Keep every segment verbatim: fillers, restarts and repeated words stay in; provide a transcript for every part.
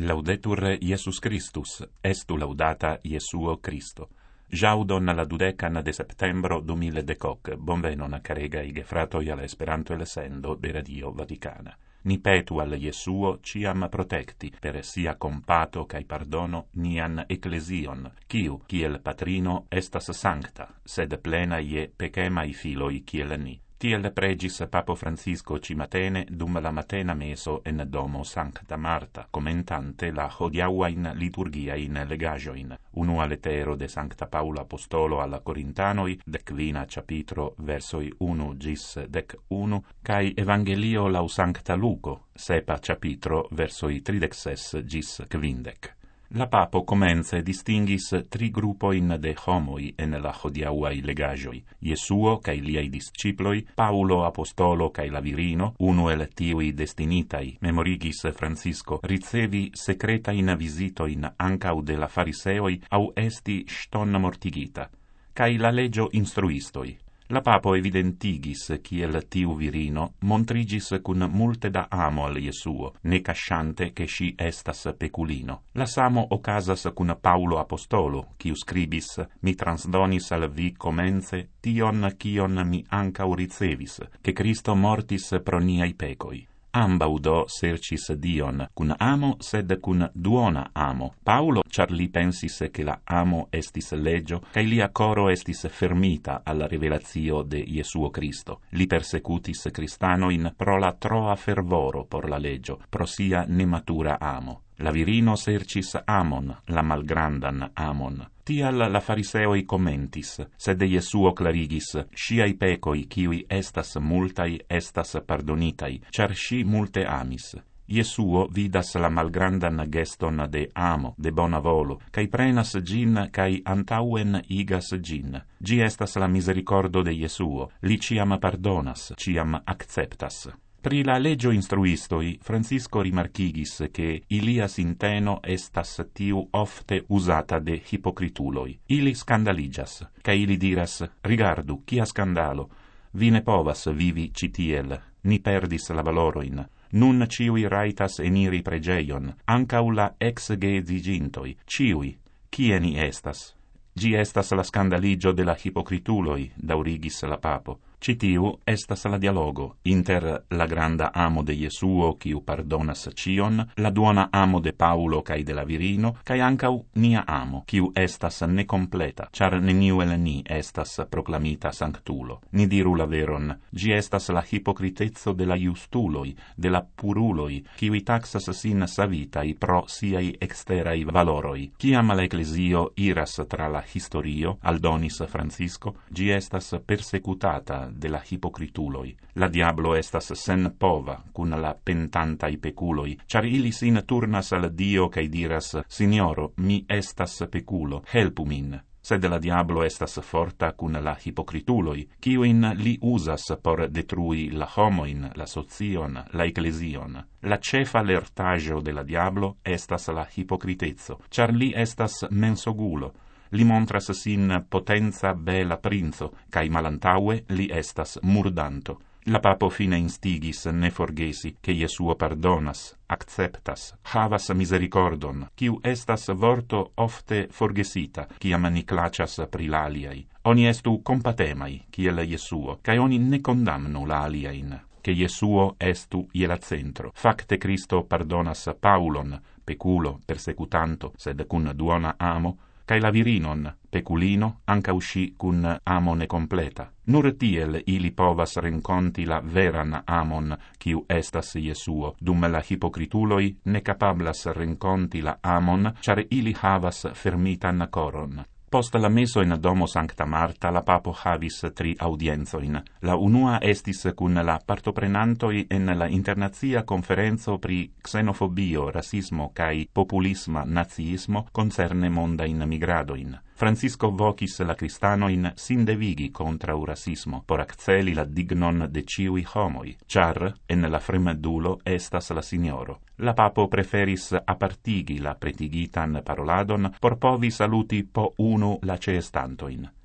Laudetur Iesus Christus, estu laudata Iesuo Christo. Jaudon la dudecan de septembro du mille decoc, bonvenon caregai gefratoi al Esperanto elsendo de Radio Vaticana. Ni petu al Iesuo ciam protecti, per sia compato cae pardono nian ecclesion, quiu, kiel patrino, estas sancta, sed plena ie pecemai filoi kiel ni. Tiel pregis Papo Francisco cimatene dum la matena meso en domo Sancta Marta, commentante la hodiauain liturgiain legajoin. Unua letero de Sancta Paula Apostolo alla Corintanoi, decvina capitro versoi unu gis dec unu, cae Evangelio lau Sancta Luco, sepa capitro versoi tridexes gis quindec. La papo comence distinguis tri gruppoin de homoi en la hodiauai legagioi, Iesuo cae liai disciploi, Paulo Apostolo cae la virino, uno el tiui destinitai, memorigis Francisco, ricevi secretain visitoin ancau de la fariseoi au esti ston mortigita, cae la legio instruistoi. La papo evidentigis kiel tiu virino montrigis cun multe da amo al Iesuo, ne casciante che si estas peculino. La samo ocasas cun Paulo Apostolo, quiu scribis, mi transdonis al vi comence tion cion mi ancau ricevis, che Cristo mortis pro niai pecoi. Ambau do sercis Dion, cun amo sed cun duona amo. Paulo, char li pensis che la amo estis legio, cae lia coro estis fermita alla revelatio de Iesuo Cristo. Li persecutis Christanoin pro la troa fervoro por la legio, pro sia nematura amo. La virino sercis amon, la malgrandan amon. Tial la fariseoi commentis, sed Iesuo clarigis, sciai pecoi kiui estas multai estas pardonitai, char sci multe amis. Iesuo vidas la malgrandan geston de amo, de bona volo, cae prenas gin cae antauen igas gin. Gi estas la misericordo de Iesuo, li ciam pardonas, ciam acceptas. Pri la legio instruistoi, Francisco rimarchigis che ilia sinteno estas tiu ofte usata de hipocrituloi. Ili scandaligas, ca ili diras, rigardu, kia scandalo, vi ne povas vivi citiel, ni perdis la valoroin, nun ciui raitas eniri pregeion, ancau la ex-gezigintoi, ciui, kie ni estas? Gi estas la scandaligio de la hipocrituloi, daurigis la papo. Citiu estas la dialogo inter la granda amo de Iesuo, quiu pardonas cion, la duona amo de Paulo cae de la virino, cae ancau nia amo, quiu estas necompleta, char neniu el ni estas proclamita sanctulo. Ni diru la veron, gi estas la hipocritezzo de la justuloi, de la puruloi, quiui taxas sin savitai pro siai exterai valoroi. Ciam la ecclesio iras tra la historio, aldonis Francisco, gi estas persecutata de la hipocrituloi. La diablo estas sen pova cun la pentantai peculoi, char ili sin turnas al Dio cae diras, Signoro, mi estas peculo, helpu min. Sed la diablo estas forta cun la hipocrituloi, quiuin li usas por detrui la homoin, la socion, la ecclesion. La cefa lertaggio de la diablo estas la hipocritezzo, char li estas mensogulo. Li montras sin potenza bela princo, cae malantaue li estas murdanto. La papo fine instigis ne forgesi, che Iesuo pardonas, acceptas, havas misericordon, quiu estas vorto ofte forgesita, ciam ni clacias pri la aliai. Oni estu compatemai, kiel Iesuo, cae oni ne condamnu la aliain. Che Iesuo estu iela centro. Facte Cristo pardonas Paulon, peculo, persecutanto, sed cun duona amo, cae la virinon, peculino, anca usci cun amo necompleta. Nur tiel ili povas renconti la veran amon, quiu estas Iesuo, dum la hipocrituloi ne capablas renconti la amon, char ili havas fermitan coron. Post la meso in domo Sancta Marta, la papo havis tri audienzoin. La unua estis cun la partoprenantoi en la internazia conferenzo pri xenofobio, rasismo cae populisma naziismo concerne mondain migradoin. Francisco vocis la cristanoin sin devigi contra u rasismo, por acceli la dignon de ciui homoi, char en la fremdulo estas la signoro. La papo preferis apartigi la pretigitan paroladon por povi saluti po unu la ceestantoin.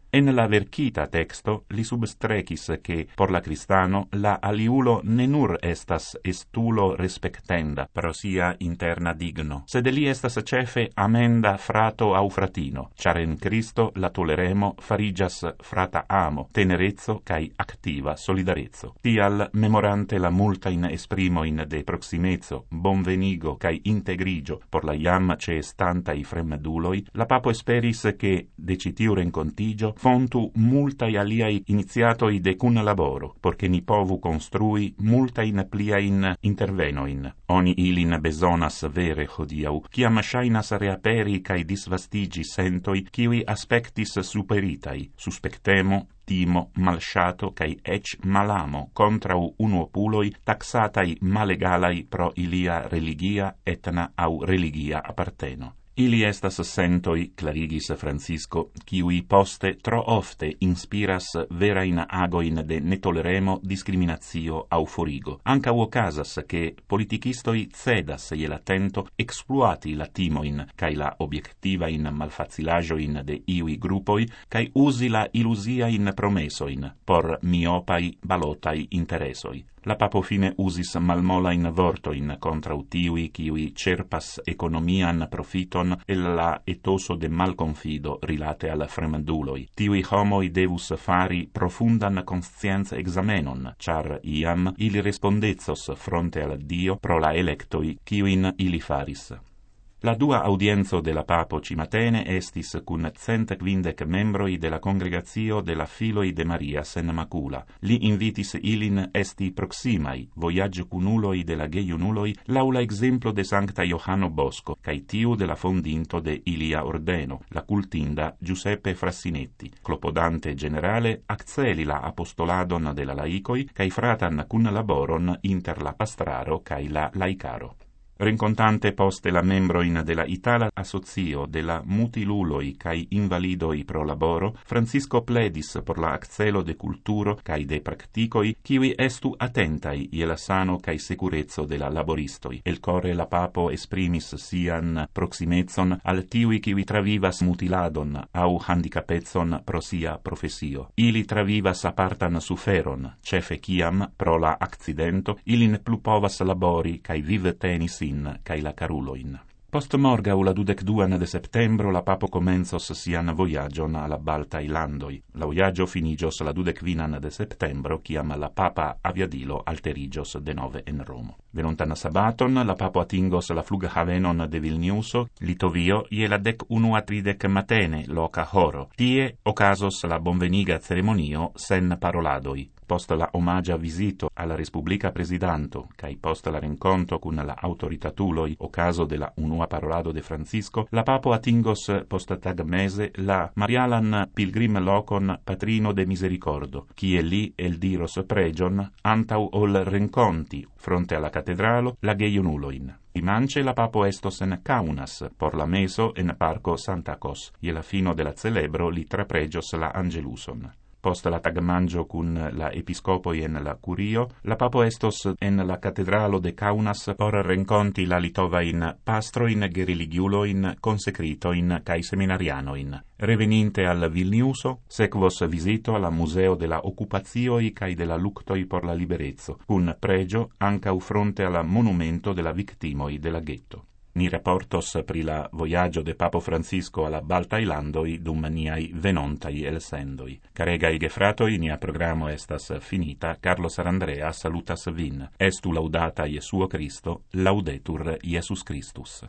En la verkita texto li substrecis che por la cristano la aliulo ne nur estas estulo respectenda pro sia interna digno, sed li estas cefe amenda frato au fratino, char en Cristo la toleremo farigas frata amo, tenerezzo cae activa solidarezzo. Tial, memorante la multain esprimoin de proximezzo, bonvenigo cae integrigio por la iam ceestantai fremduloi, la papo esperis che decitiu rencontigio fontu multai aliai iniziatoi de cun laboro, porche ni povu construi multain pliain intervenoin. Oni ilin besonas vere hodiau, ciam shainas reaperi cae disvastigi sentoi, kiwi aspectis superitai, suspectemo, timo, malshato, cae ec malamo, contrau unuopuloi, taxatai malegalai pro ilia religia, etna au religia apparteno. Ili estas sentoi, clarigis Francisco, kiui poste tro ofte inspiras verain agoin de netoleremo discriminatio au forigo. Anca ocasas che politicistoi cedas je la tento exploati la timoin cae la obiectivain malfacilajoin de iui gruppoi cae usi la illusiain promesoin por miopai balotai interesoi. La papo fine usis malmolain vortoin contra utiui kiui cerpas economian profiton el la etoso de malconfido rilate al fremduloi. Tiui homoi devus fari profundan conscienza examenon, char iam ili respondezos fronte al Dio pro la electoi kiuin ili faris. La dua audienzo de la papo cimatene estis cun cent quindec membroi de la congregatio de la filoi de Maria sen macula. Li invitis ilin esti proximai, voyage cunuloi de la geiunuloi, laula exemplo de Sancta Johano Bosco, cae tiu de la fondinto de ilia ordeno, la cultinda Giuseppe Frassinetti. Clopodante generale acceli la apostoladon de la laicoi, cae fratan cun laboron inter la pastraro cae la laicaro. Rencontante poste la membroin de la Itala Associo de la mutiluloi cae invalidoi pro laboro, Francisco pledis por la accelo de culturo cae de practicoi, kiwi estu attentai je la sano cae securezzo de la laboristoi. El core la papo esprimis sian proximezon al tiui kiwi travivas mutiladon au handicapezon pro sia profesio. Ili travivas apartan suferon, cefe ciam, pro la accidento, ilin plu povas labori cae vive tenis cae la caruloin. Post morgau la dudecduan de septembro la papo comenzos sian voyagion alla Baltai Landoi. La voyagio finigios la dudecvinan de septembro, ciam la papa aviadilo alterigios de nove en Romo. Venontan sabaton, la papo atingos la flughavenon de Vilniuso, Litovio, ie la dec unua tridec matene, loca horo. Tie ocasos la bonveniga ceremonio sen paroladoi. Post la omagia visito alla Respublica Presidanto, cae post la renconto cun la autoritatuloi ocaso de la unua parolado de Francisco, la papo atingos post tag mese la Marialan pilgrim locon Patrino de Misericordo, cie li el diros pregion antau ol renconti fronte alla catedralo la geiunuloin. Dimanche la papo estos en Kaunas, por la meso en parco Santakos, e la fino de la celebro li trapregios la Angeluson. Post la tagmangio cun la episcopoi en la curio, la papo estos en la catedralo de Kaunas por renconti la litovain pastroin, geriligiuloin, consecritoin cae seminarianoin. Reveninte al Vilniuso, sequos visito alla Museo de la Occupazioi cae de la Luctoi por la Liberezzo, cun pregio ancau fronte alla monumento de la victimoi de la ghetto. Ni raportos pri la voyaggio de Papo Francisco alla Baltai Landoi dum niai venontai elsendoi. Caregai gefratoi, nia programo estas finita, Carlo Sarandrea salutas vin. Estu laudata Iesuo Cristo, laudetur Iesus Christus.